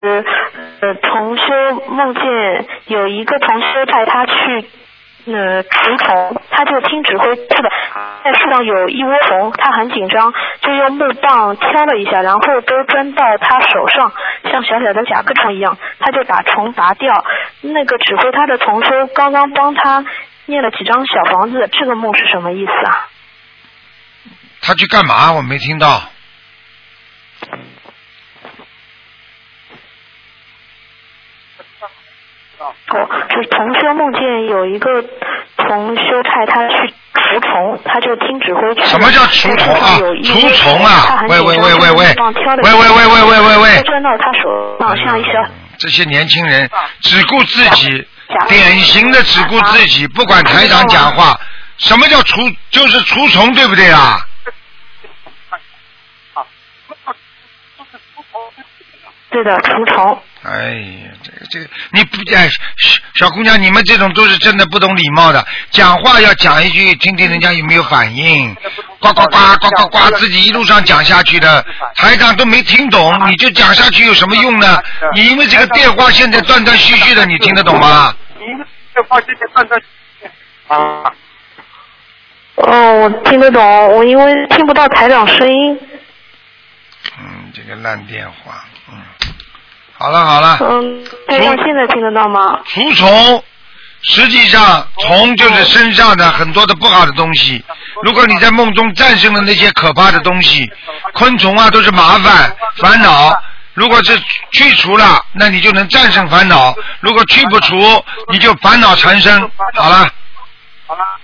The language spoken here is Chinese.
同修梦见有一个同修带他去除虫，他就听指挥在树上有一窝虫，他很紧张，就用木棒敲了一下，然后都钻到他手上，像小小的甲壳虫一样，他就把虫拔掉。那个指挥他的同修刚刚帮他念了几张小房子，这个梦是什么意思啊？ 他去干嘛？我没听到。 就是同修梦见有一个同修派他去除虫，他就听指挥去。 什么叫除虫啊？除虫啊！喂！ 喂！钻到他手上，像一小。 这些年轻人只顾自己，典型的只顾自己，不管台长讲话。什么叫除？就是除虫，对不对啊？ 对的，除虫。 哎呀，这个，你不小姑娘，你们这种都是真的不懂礼貌的，讲话要讲一句，听听人家有没有反应，呱呱呱呱呱呱，自己一路上讲下去的，台长都没听懂，你就讲下去有什么用呢？你因为这个电话现在断断续续的，你听得懂吗？ 电话现在断断续续啊。 哦，我听得懂，我因为听不到台长声音。 这个烂电话，好了。 台长现在听得到吗？ 除虫，实际上虫就是身上的很多的不好的东西。如果你在梦中战胜了那些可怕的东西，昆虫啊都是麻烦烦恼。如果是去除了，那你就能战胜烦恼；如果去不除，你就烦恼缠身。好了。